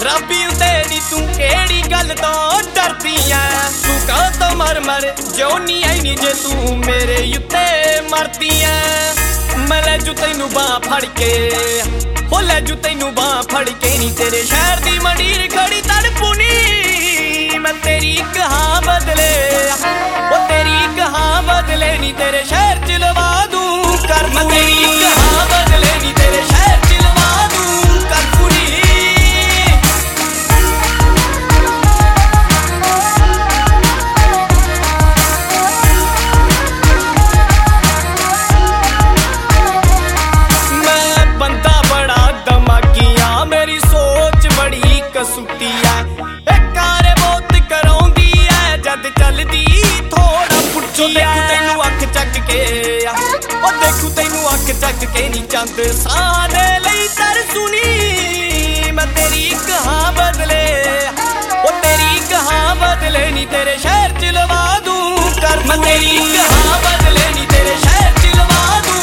ਰੱਬੀ उते नी तू केड़ी गल तो डरदी ऐ तू कह तो मर मर जोनी आई नी जे तू मेरे उत्ते मरदी ऐ मैं ले जू तैनू बां फड़ के हो ले जू तैनू बां फड़ के नी तेरे शहर दी मंडीर खड़ी तड़पू नी मैं तेरी एक हाँ बदले ओ तेरी एक हाँ बदले नी तेरे शहर च लवा दूं कर मैं तेरी एक हाँ बदले नी तेरे शहर च लवा दूं कर पूरी मैं बंदा बड़ा दमाकिया मेरी सोच बड़ी कसूती है चलदी थोड़ा पुट्ठी देखू तैनू अख चक के ओ देखू तैनू अख चक के नी चंद सारे लई तर सुनी मैं तेरी एक हाँ बदले ओ तेरी एक हाँ बदले नी तेरे शहर च लवा दूं कर मैं तेरी एक हाँ बदले नी तेरे शहर च लवा दूं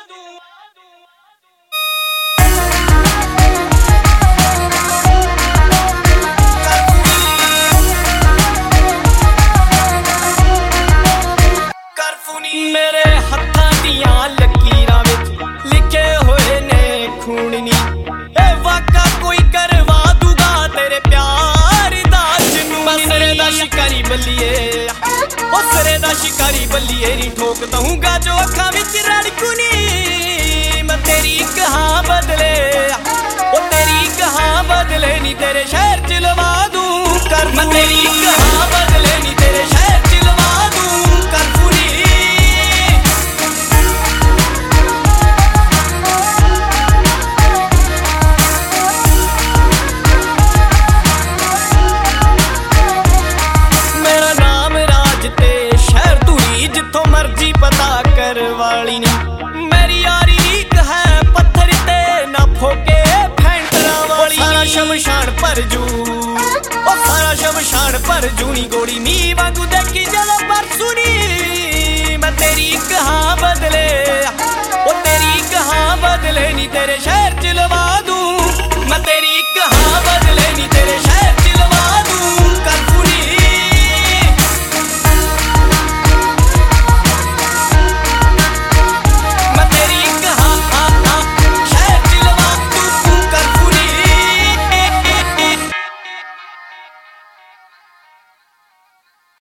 मेरे हत्थां दियां लकीरां विच लिखे होए ने खून नी ए वाका कोई करवा दूगा तेरे प्यार दा जुनून सिरे दा शिकारी बल्लिए ओ सिरे दा शिकारी बल्लिए नी ठोक दूंगा जो अखां विच रड़कू नी मैं तेरी एक हाँ बदले ओ तेरी एक हाँ बदले नी तेरे शहर च लवा दूं कर मैं तेरी एक हाँ बदले नी तेरे शहर च लवा दूं कर पूरी जिथों मर्जी पता कर वाली नी मेरी यारी एक है पत्थर ते ना फोके फैंटरा वाली सारा शमशान पर जू ओ सारा शमशान पर जूनी गोड़ी नी वांगू देखी जलो परसुनी मैं तेरी एक हाँ बदले ओ तेरी एक हाँ बदले नी तेरे शहर च लवा दूं मैं तेरी एक हाँ